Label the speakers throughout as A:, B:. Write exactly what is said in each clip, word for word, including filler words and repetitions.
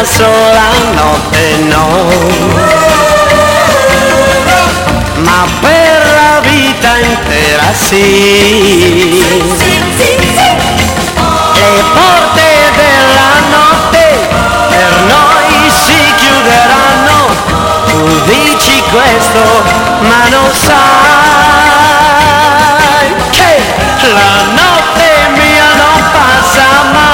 A: una sola notte no, ma per la vita intera sì. Le porte della notte per noi si chiuderanno, tu dici questo ma non sai che la notte mia non passa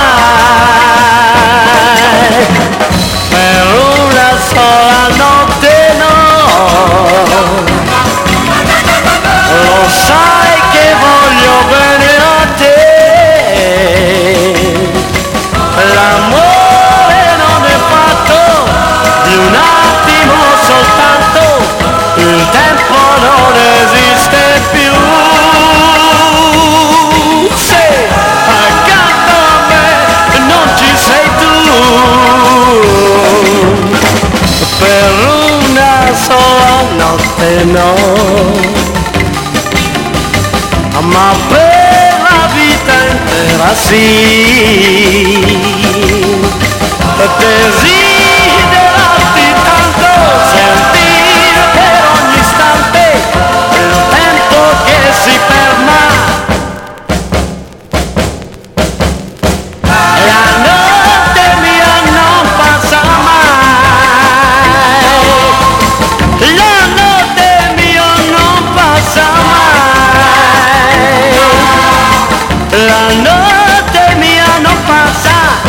A: mai, per una sola notte no, lo sai che voglio bene a te. L'amore non è fatto di un attimo soltanto, il tempo non esiste più. Se accanto a me non ci sei tu, per una sola notte no, ma per la vita intera sì. Desiderarti tanto, sentire per ogni istante il tempo che si ferma, la notte mia non passa mai, la notte mia non passa mai, la notte mia non passa.